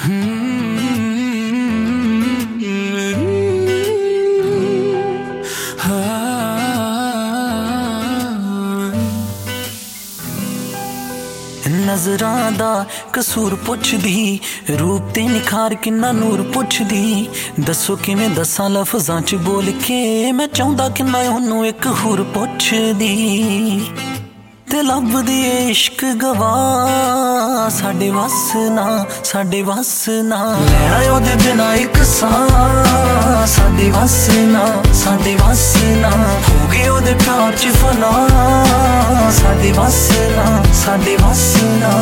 नज़रां दा कसूर पुछदी, रूप ते निखार किन्ना नूर पुछदी। दसो किवें दसां लफ्ज़ां च बोल के, मैं चाहुंदा किन्ना ओनू एक होर पुछदी। ते लभदी इश्क गवाह साडे वस ना, साडे वस ना। लैना ओदे बिना इक साह साडे वस ना, साडे वस ना। हो गए ओदे प्यार च फना साडे वस ना, साडे वस ना।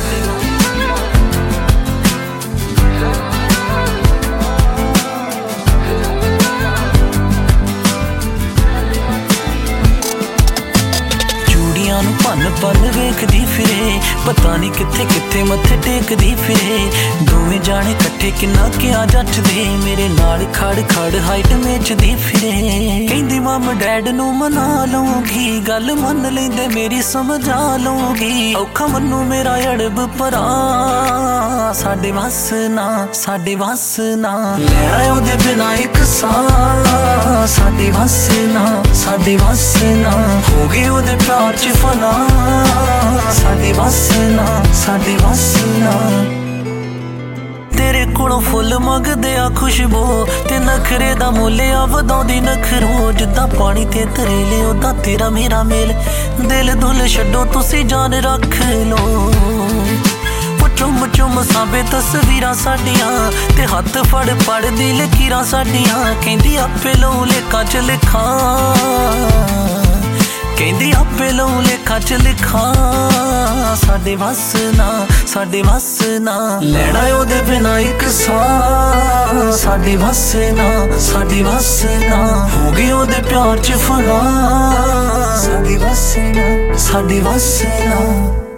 भन भन वेखदी फिरे, पता नहीं किथे किथे मत्थे टेकदी फिरे। दोवें जाने कट्ठे किन्ना क्या जचदे, मेरे नाल खड़ खड़ हाइट मेचदी फिरे। कहंदी मम डैड नू मना लूंगी, गल मन लेंदे मेरी समझा लूंगी। औखा मन्नू मेरा अड़ब भरा साडे वस ना, साडे वस ना। लै ओदे बिना इक साह साडे वस ना, साडे वस ना। हो गए ओदे प्यार च फना साडे वस ना, साडे वस ना। तेरे कोलों फुल मंगदे आ खुशबू, ते नखरे दा मुल्ल आ वधाउंदी नखरो। जिद्दां पानी ते तरेले उदां तेरा मेरा मेल, दिल दुल छड्डो तुसी जान रख लो। चुम चुम साबे तस्वीरां साडियां, ते हत्थ फड़ पढ़दी लकीरां साडियां। कहंदी आपे लौ लेखा च लिखा, कहंदी आपे लौ लेखा च लिखा। साडे वस ना, साडे वस ना। लैना ओदे बिना इक साह साडे वस ना, साडे वस ना। हो गए ओदे प्यार च फना साडे वस ना, साडे वस ना।